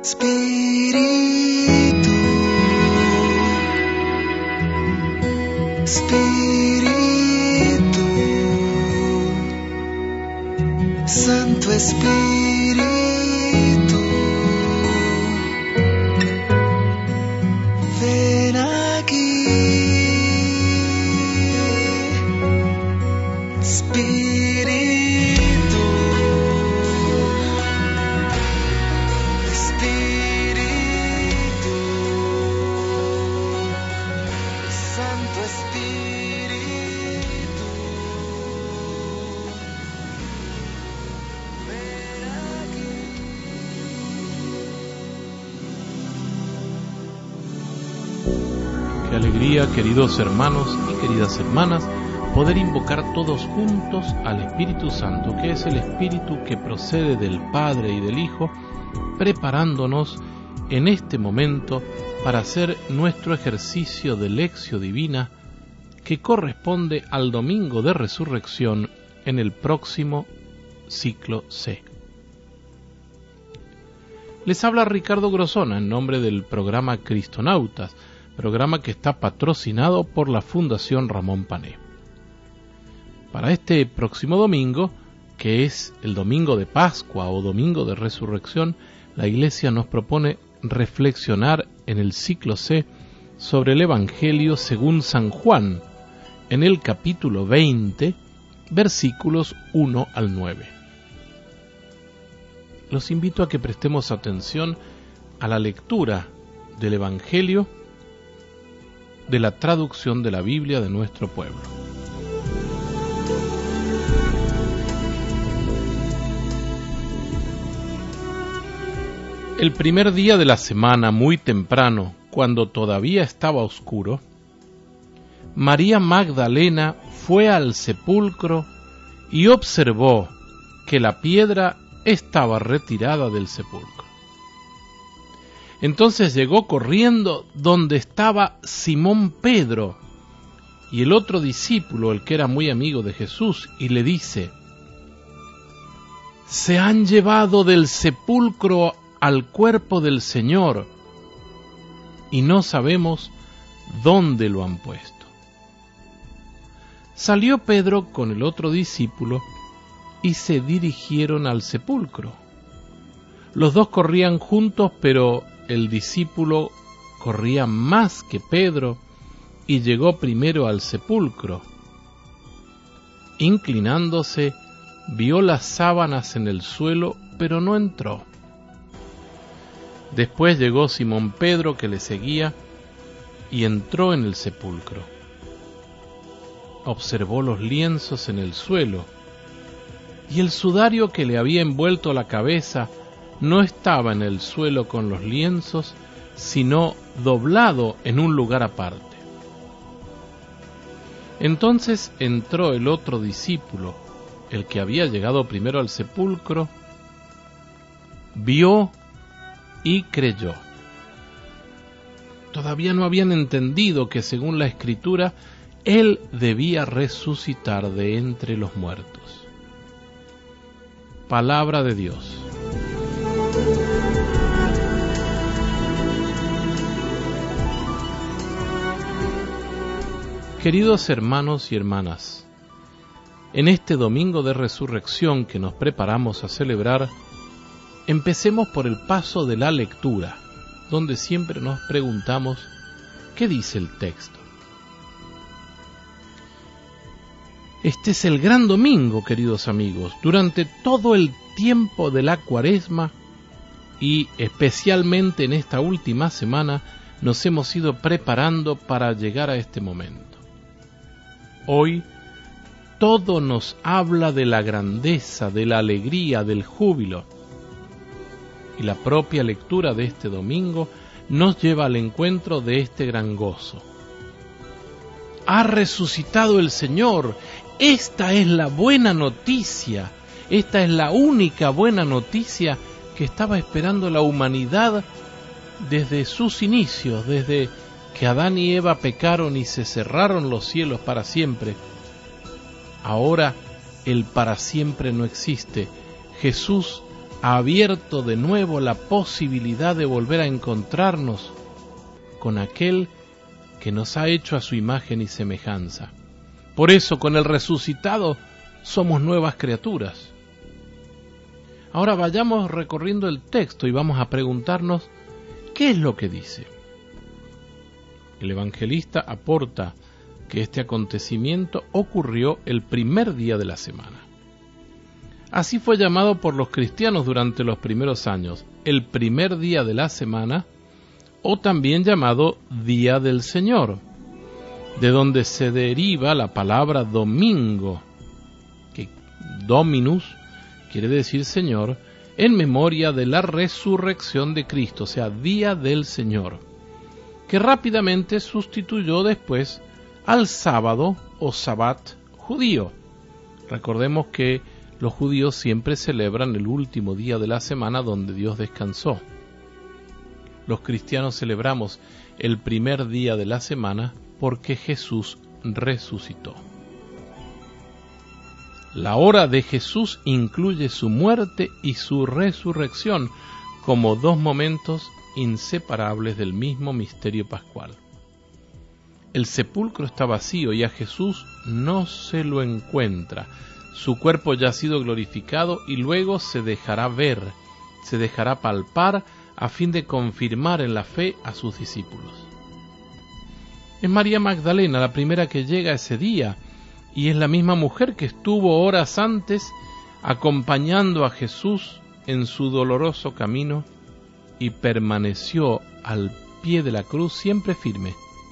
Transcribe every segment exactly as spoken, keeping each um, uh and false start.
Espíritu, Espíritu, Santo Espíritu, ven aquí. Espíritu, Espíritu, Santo Espíritu, ven aquí. Qué alegría, queridos hermanos y queridas hermanas, poder invocar todos juntos al Espíritu Santo, que es el Espíritu que procede del Padre y del Hijo, preparándonos en este momento para hacer nuestro ejercicio de Lectio Divina, que corresponde al Domingo de Resurrección en el próximo ciclo C. Les habla Ricardo Grosona en nombre del programa Cristonautas, programa que está patrocinado por la Fundación Ramón Pané. Para este próximo domingo, que es el domingo de Pascua o domingo de Resurrección, la Iglesia nos propone reflexionar en el ciclo C sobre el Evangelio según San Juan, en el capítulo veinte, versículos uno al nueve. Los invito a que prestemos atención a la lectura del Evangelio de la traducción de la Biblia de nuestro pueblo. El primer día de la semana, muy temprano, cuando todavía estaba oscuro, María Magdalena fue al sepulcro y observó que la piedra estaba retirada del sepulcro. Entonces llegó corriendo donde estaba Simón Pedro y el otro discípulo, el que era muy amigo de Jesús, y le dice: «Se han llevado del sepulcro al cuerpo del Señor y no sabemos dónde lo han puesto». Salió Pedro con el otro discípulo y se dirigieron al sepulcro. Los dos corrían juntos, pero el discípulo corría más que Pedro y llegó primero al sepulcro. Inclinándose, vio las sábanas en el suelo, pero no entró. Después llegó Simón Pedro, que le seguía, y entró en el sepulcro. Observó los lienzos en el suelo, y el sudario que le había envuelto la cabeza no estaba en el suelo con los lienzos, sino doblado en un lugar aparte. Entonces entró el otro discípulo, el que había llegado primero al sepulcro, vio y creyó. Todavía no habían entendido que, según la Escritura, Él debía resucitar de entre los muertos. Palabra de Dios. Queridos hermanos y hermanas, en este domingo de resurrección que nos preparamos a celebrar, empecemos por el paso de la lectura, donde siempre nos preguntamos, ¿qué dice el texto? Este es el gran domingo, queridos amigos. Durante todo el tiempo de la Cuaresma y especialmente en esta última semana nos hemos ido preparando para llegar a este momento. Hoy todo nos habla de la grandeza, de la alegría, del júbilo. Y la propia lectura de este domingo nos lleva al encuentro de este gran gozo. Ha resucitado el Señor. Esta es la buena noticia. Esta es la única buena noticia que estaba esperando la humanidad desde sus inicios, desde que Adán y Eva pecaron y se cerraron los cielos para siempre. Ahora el para siempre no existe. Jesús ha abierto de nuevo la posibilidad de volver a encontrarnos con aquel que nos ha hecho a su imagen y semejanza. Por eso, con el resucitado, somos nuevas criaturas. Ahora vayamos recorriendo el texto y vamos a preguntarnos ¿qué es lo que dice? El evangelista aporta que este acontecimiento ocurrió el primer día de la semana. Así fue llamado por los cristianos durante los primeros años, el primer día de la semana, o también llamado Día del Señor, de donde se deriva la palabra domingo, que dominus quiere decir Señor, en memoria de la resurrección de Cristo, o sea, Día del Señor, que rápidamente sustituyó después al sábado o sabbat judío. Recordemos que los judíos siempre celebran el último día de la semana donde Dios descansó. Los cristianos celebramos el primer día de la semana porque Jesús resucitó. La hora de Jesús incluye su muerte y su resurrección como dos momentos inseparables del mismo misterio pascual. El sepulcro está vacío y a Jesús no se lo encuentra. Su cuerpo ya ha sido glorificado y luego se dejará ver, se dejará palpar a fin de confirmar en la fe a sus discípulos. Es María Magdalena la primera que llega ese día y es la misma mujer que estuvo horas antes acompañando a Jesús en su doloroso camino y permaneció al pie de la cruz siempre firme.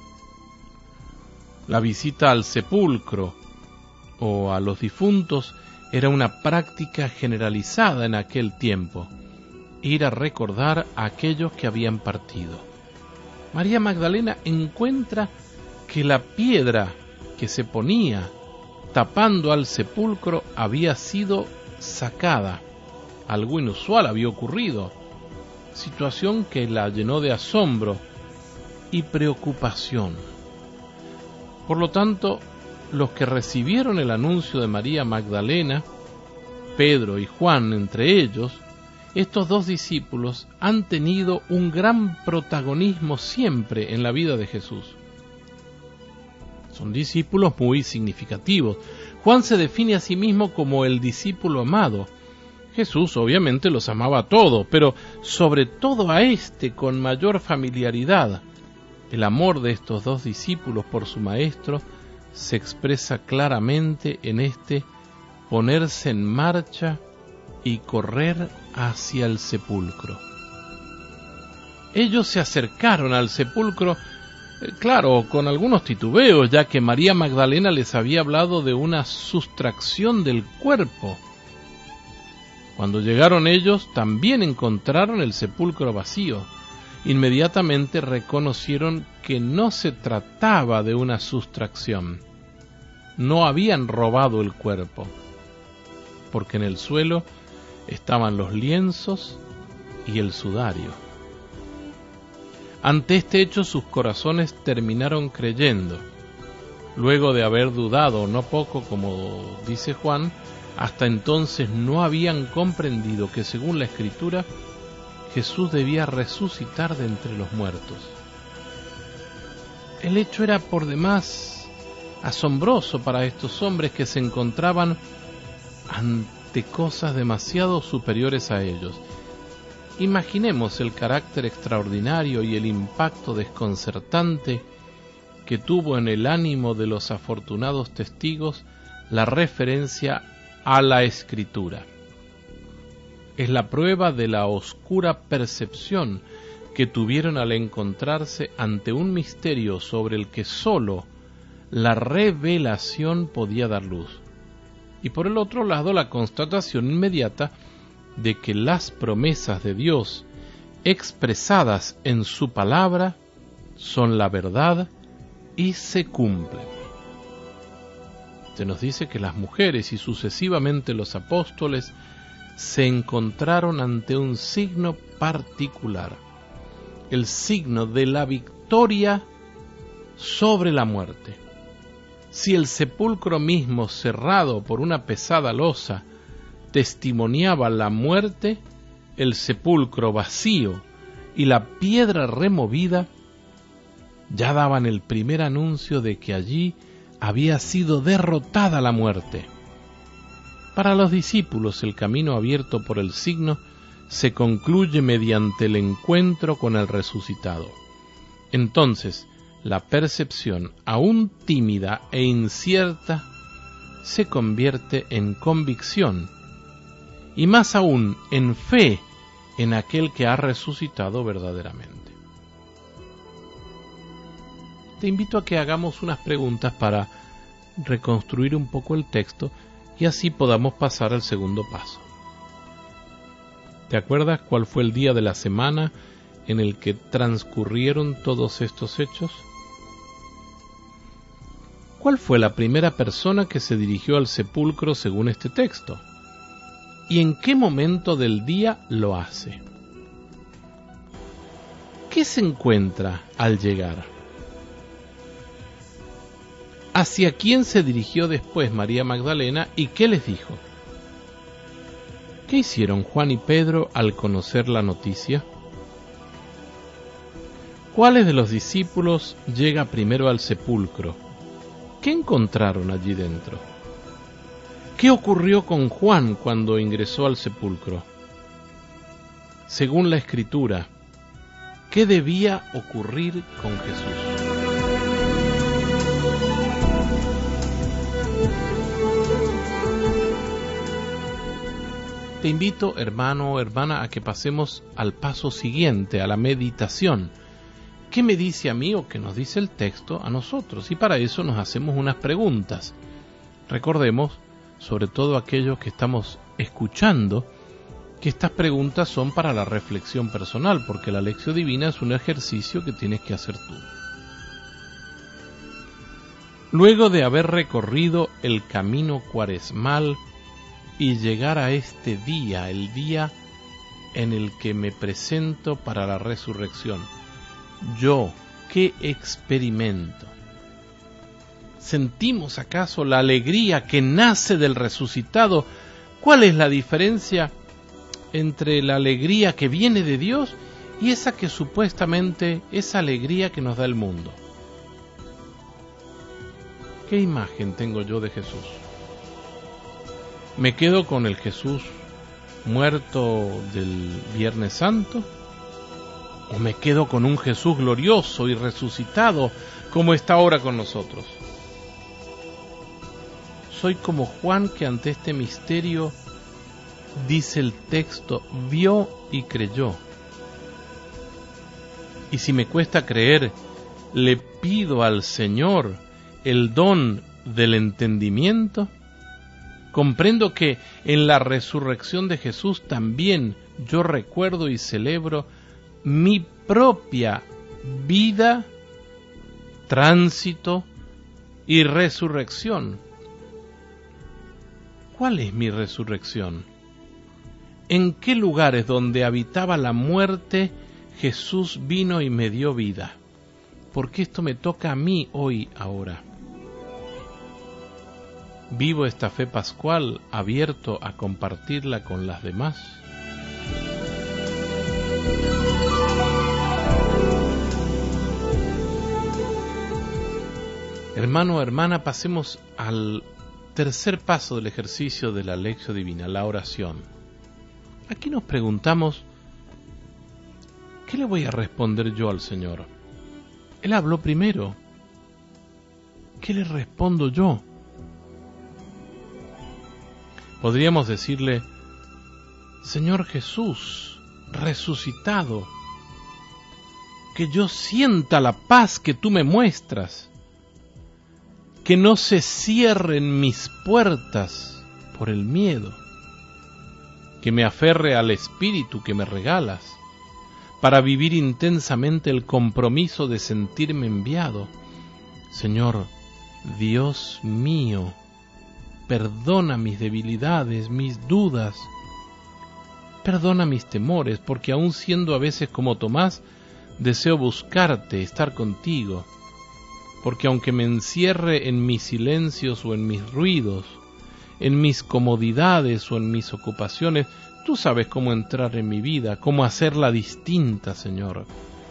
La visita al sepulcro o a los difuntos era una práctica generalizada en aquel tiempo, ir a recordar a aquellos que habían partido. María Magdalena encuentra que la piedra que se ponía tapando al sepulcro había sido sacada. Algo inusual había ocurrido, situación que la llenó de asombro y preocupación. Por lo tanto, los que recibieron el anuncio de María Magdalena, Pedro y Juan entre ellos, estos dos discípulos han tenido un gran protagonismo siempre en la vida de Jesús. Son discípulos muy significativos. Juan se define a sí mismo como el discípulo amado. Jesús obviamente los amaba a todos, pero sobre todo a este con mayor familiaridad. El amor de estos dos discípulos por su maestro se expresa claramente en este ponerse en marcha y correr hacia el sepulcro. Ellos se acercaron al sepulcro, claro, con algunos titubeos, ya que María Magdalena les había hablado de una sustracción del cuerpo. Cuando llegaron ellos, también encontraron el sepulcro vacío. Inmediatamente reconocieron que no se trataba de una sustracción. No habían robado el cuerpo, porque en el suelo estaban los lienzos y el sudario. Ante este hecho sus corazones terminaron creyendo. Luego de haber dudado no poco, como dice Juan, hasta entonces no habían comprendido que según la Escritura Jesús debía resucitar de entre los muertos. El hecho era por demás asombroso para estos hombres que se encontraban ante cosas demasiado superiores a ellos. Imaginemos el carácter extraordinario y el impacto desconcertante que tuvo en el ánimo de los afortunados testigos la referencia a la Escritura. Es la prueba de la oscura percepción que tuvieron al encontrarse ante un misterio sobre el que sólo la revelación podía dar luz. Y por el otro lado, la constatación inmediata de que las promesas de Dios expresadas en su palabra son la verdad y se cumplen. Se nos dice que las mujeres y sucesivamente los apóstoles se encontraron ante un signo particular, el signo de la victoria sobre la muerte. Si el sepulcro mismo, cerrado por una pesada losa, testimoniaba la muerte, el sepulcro vacío y la piedra removida, ya daban el primer anuncio de que allí había sido derrotada la muerte. Para los discípulos, el camino abierto por el signo se concluye mediante el encuentro con el resucitado. Entonces, la percepción, aún tímida e incierta, se convierte en convicción, y más aún en fe en aquel que ha resucitado verdaderamente. Te invito a que hagamos unas preguntas para reconstruir un poco el texto y así podamos pasar al segundo paso. ¿Te acuerdas cuál fue el día de la semana en el que transcurrieron todos estos hechos? ¿Cuál fue la primera persona que se dirigió al sepulcro según este texto? ¿Y en qué momento del día lo hace? ¿Qué se encuentra al llegar? ¿Hacia quién se dirigió después María Magdalena y qué les dijo? ¿Qué hicieron Juan y Pedro al conocer la noticia? ¿Cuáles de los discípulos llega primero al sepulcro? ¿Qué encontraron allí dentro? ¿Qué ocurrió con Juan cuando ingresó al sepulcro? Según la Escritura, ¿qué debía ocurrir con Jesús? Te invito, hermano o hermana, a que pasemos al paso siguiente, a la meditación. ¿Qué me dice a mí o qué nos dice el texto a nosotros? Y para eso nos hacemos unas preguntas. Recordemos, sobre todo aquellos que estamos escuchando, que estas preguntas son para la reflexión personal, porque la lección divina es un ejercicio que tienes que hacer tú. Luego de haber recorrido el camino cuaresmal y llegar a este día, el día en el que me presento para la resurrección, yo, ¿qué experimento? ¿Sentimos acaso la alegría que nace del resucitado? ¿Cuál es la diferencia entre la alegría que viene de Dios y esa que supuestamente es alegría que nos da el mundo? ¿Qué imagen tengo yo de Jesús? ¿Me quedo con el Jesús muerto del Viernes Santo? ¿O me quedo con un Jesús glorioso y resucitado como está ahora con nosotros? Soy como Juan, que ante este misterio, dice el texto, vio y creyó. Y si me cuesta creer, le pido al Señor el don del entendimiento. Comprendo que en la resurrección de Jesús también yo recuerdo y celebro mi propia vida, tránsito y resurrección. ¿Cuál es mi resurrección? ¿En qué lugares donde habitaba la muerte Jesús vino y me dio vida? Porque esto me toca a mí hoy, ahora. ¿Vivo esta fe pascual abierto a compartirla con las demás? Hermano o hermana, pasemos al tercer paso del ejercicio de la lección divina, la oración. Aquí nos preguntamos, ¿qué le voy a responder yo al Señor? Él habló primero. ¿Qué le respondo yo? Podríamos decirle, Señor Jesús, resucitado, que yo sienta la paz que tú me muestras, que no se cierren mis puertas por el miedo, que me aferre al espíritu que me regalas, para vivir intensamente el compromiso de sentirme enviado. Señor, Dios mío, perdona mis debilidades, mis dudas, perdona mis temores, porque aun siendo a veces como Tomás, deseo buscarte, estar contigo, porque aunque me encierre en mis silencios o en mis ruidos, en mis comodidades o en mis ocupaciones, Tú sabes cómo entrar en mi vida, cómo hacerla distinta, Señor.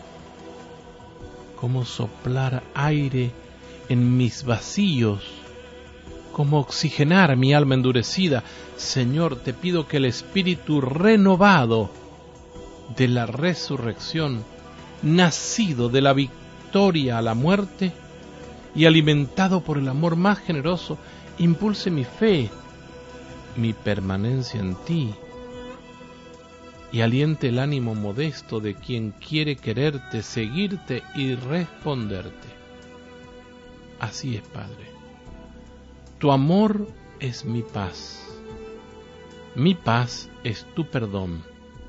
Cómo soplar aire en mis vacíos, cómo oxigenar mi alma endurecida. Señor, te pido que el espíritu renovado de la resurrección, nacido de la victoria a la muerte y alimentado por el amor más generoso, impulse mi fe, mi permanencia en ti, y aliente el ánimo modesto de quien quiere quererte, seguirte y responderte. Así es, Padre. Tu amor es mi paz. Mi paz es tu perdón.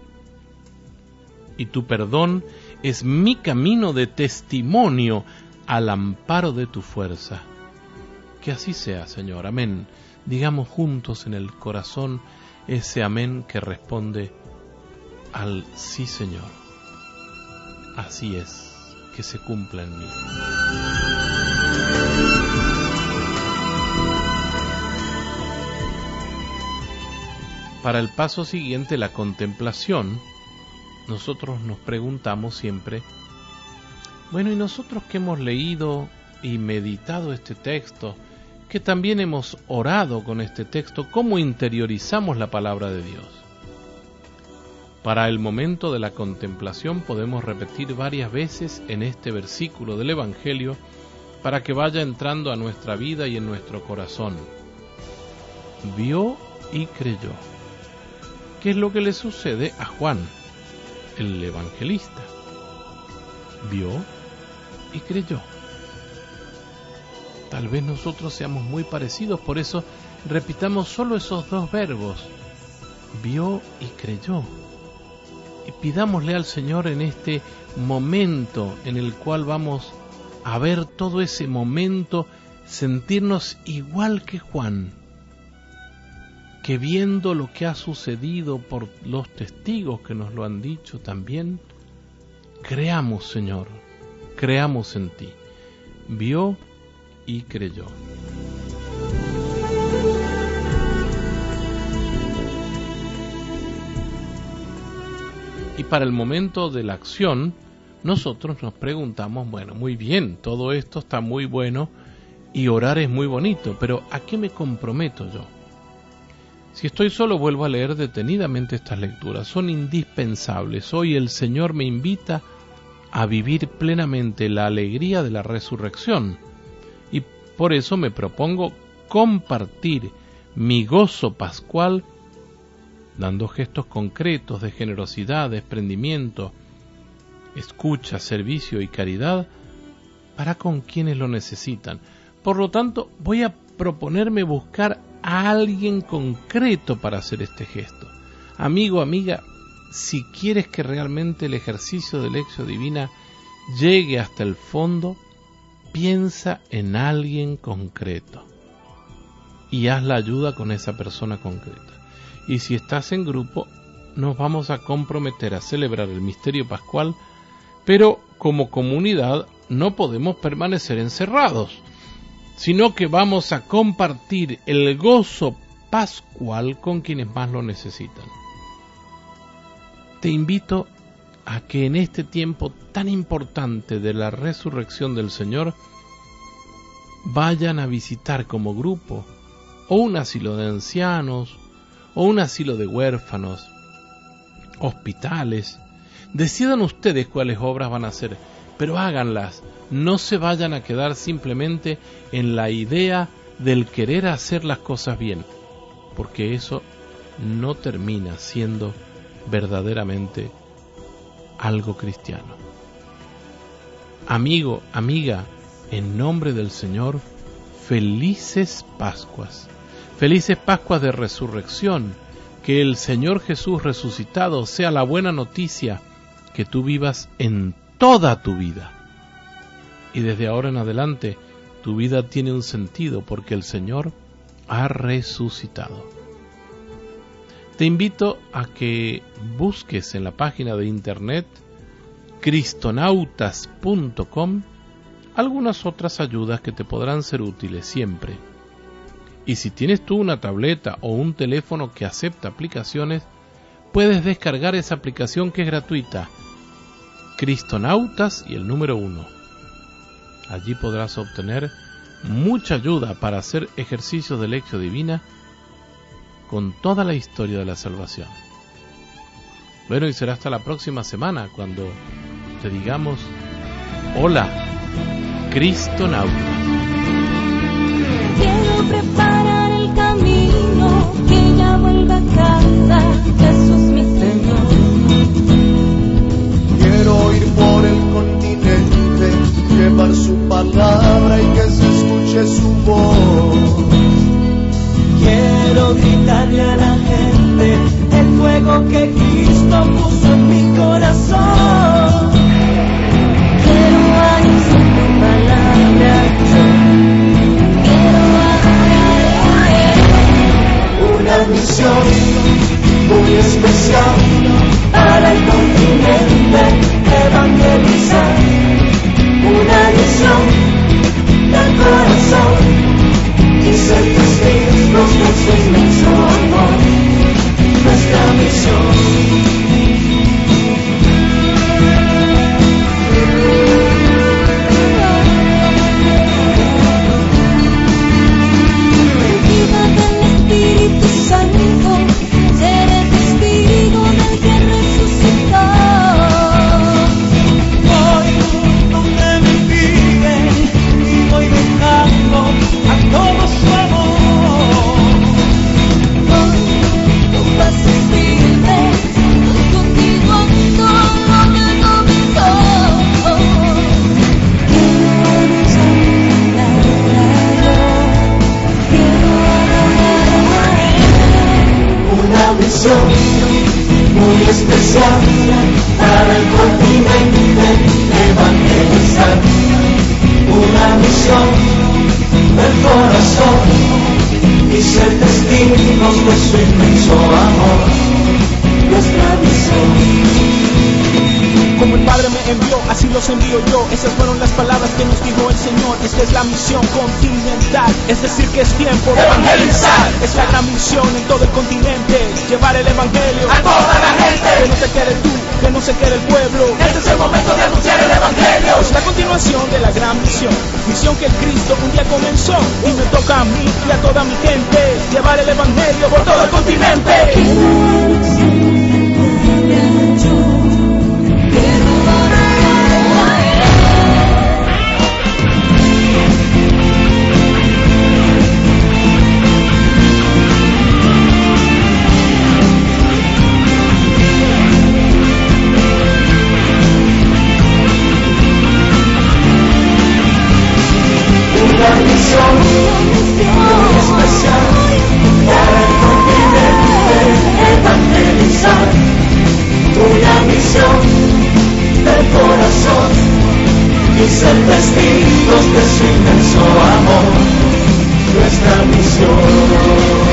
Y tu perdón es mi camino de testimonio al amparo de tu fuerza. Que así sea, Señor. Amén. Digamos juntos en el corazón ese amén que responde al sí, Señor. Así es, que se cumpla en mí. Para el paso siguiente, la contemplación, nosotros nos preguntamos siempre, bueno, ¿y nosotros que hemos leído y meditado este texto, que también hemos orado con este texto, cómo interiorizamos la palabra de Dios? Para el momento de la contemplación podemos repetir varias veces en este versículo del Evangelio para que vaya entrando a nuestra vida y en nuestro corazón. Vio y creyó. ¿Qué es lo que le sucede a Juan, el evangelista? Vio y creyó. Tal vez nosotros seamos muy parecidos, por eso repitamos solo esos dos verbos. Vio y creyó. Y pidámosle al Señor en este momento en el cual vamos a ver todo ese momento, sentirnos igual que Juan, que viendo lo que ha sucedido por los testigos que nos lo han dicho también, creamos, Señor, creamos en ti. Vio y creyó. Y para el momento de la acción, nosotros nos preguntamos, bueno, muy bien, todo esto está muy bueno y orar es muy bonito, pero ¿a qué me comprometo yo? Si estoy solo, vuelvo a leer detenidamente estas lecturas, son indispensables. Hoy el Señor me invita a vivir plenamente la alegría de la resurrección y por eso me propongo compartir mi gozo pascual dando gestos concretos de generosidad, desprendimiento, escucha, servicio y caridad para con quienes lo necesitan. Por lo tanto, voy a proponerme buscar a alguien concreto para hacer este gesto. Amigo, amiga, si quieres que realmente el ejercicio de Lectio Divina llegue hasta el fondo, piensa en alguien concreto y haz la ayuda con esa persona concreta. Y si estás en grupo, nos vamos a comprometer a celebrar el misterio pascual, pero como comunidad no podemos permanecer encerrados, sino que vamos a compartir el gozo pascual con quienes más lo necesitan. Te invito a que en este tiempo tan importante de la resurrección del Señor, vayan a visitar como grupo o un asilo de ancianos, o un asilo de huérfanos, hospitales. Decidan ustedes cuáles obras van a hacer, pero háganlas. No se vayan a quedar simplemente en la idea del querer hacer las cosas bien, porque eso no termina siendo verdaderamente algo cristiano. Amigo, amiga, en nombre del Señor, felices Pascuas. Felices Pascuas de Resurrección, que el Señor Jesús resucitado sea la buena noticia que tú vivas en toda tu vida. Y desde ahora en adelante, tu vida tiene un sentido porque el Señor ha resucitado. Te invito a que busques en la página de internet cristonautas punto com algunas otras ayudas que te podrán ser útiles siempre. Y si tienes tú una tableta o un teléfono que acepta aplicaciones, puedes descargar esa aplicación que es gratuita, Cristonautas y el número uno. Allí podrás obtener mucha ayuda para hacer ejercicios de lección divina con toda la historia de la salvación. Bueno, y será hasta la próxima semana cuando te digamos: hola, Cristonautas. Quiero preparar el camino, que ya vuelva a casa, Jesús mi Señor. Quiero ir por el continente, llevar su palabra y que se escuche su voz. Quiero gritarle a la gente el fuego que Cristo puso en mi corazón. Quiero anunciar tu palabra, yo quiero adorar. Una misión muy especial Para el continente evangelizar. Una misión del corazón y ser testigos de su inmenso amor. Nuestra misión. Viva del Espíritu Santo, seré testigo del que resucitó. Voy donde me piden y voy dejando a todo su amor. Hoy tú pases firmes, contigo todo me comenzó. Quiero anunciar la palabra, quiero adorar. Una misión muy especial para el continente evangelizar. Una misión del corazón y ser testigos de su inmenso amor. Nuestra misión. Como el Padre me envió, así los envío yo. Esas fueron las palabras que nos dijo el Señor. Esta es la misión continental, es decir que es tiempo de evangelizar. Es la gran misión en todo el continente, llevar el evangelio A toda la gente. que no se quede tú, que no se quede el pueblo. Este es el momento de anunciar el evangelio. Es la continuación de la gran misión, misión que Cristo un día comenzó y me toca a mí y a toda mi gente llevar el evangelio por todo el continente. Quiero anunciar la palabra, yo quiero adorar. Una misión muy especial para el continente evangelizar. Una misión del corazón y ser testigos de su inmenso amor. Nuestra misión.